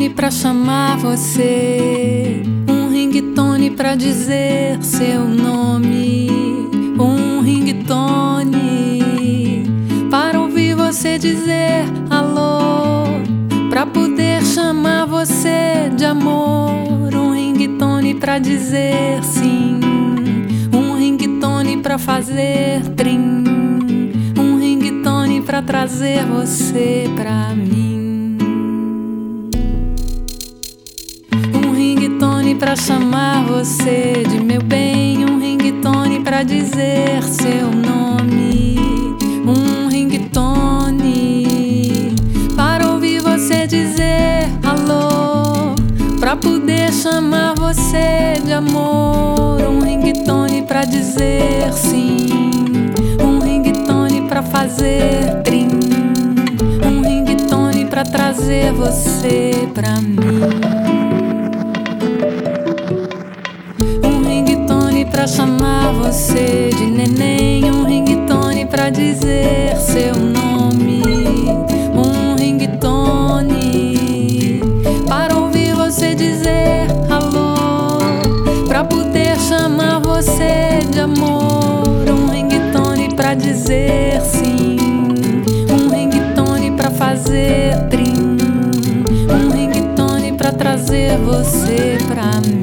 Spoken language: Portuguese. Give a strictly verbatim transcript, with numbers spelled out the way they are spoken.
ringtone pra chamar você, um ringtone pra dizer seu nome, um ringtone para ouvir você dizer alô, pra poder chamar você de amor, um ringtone pra dizer sim, um ringtone pra fazer trim, um ringtone pra trazer você pra mim. Pra chamar você de meu bem, um ringtone pra dizer seu nome, um ringtone para ouvir você dizer alô, pra poder chamar você de amor, um ringtone pra dizer sim, um ringtone pra fazer trim, um ringtone pra trazer você pra mim. Pra chamar você de neném, um ringtone pra dizer seu nome, um ringtone para ouvir você dizer alô, pra poder chamar você de amor, um ringtone pra dizer sim, um ringtone pra fazer trim, um ringtone pra trazer você pra mim.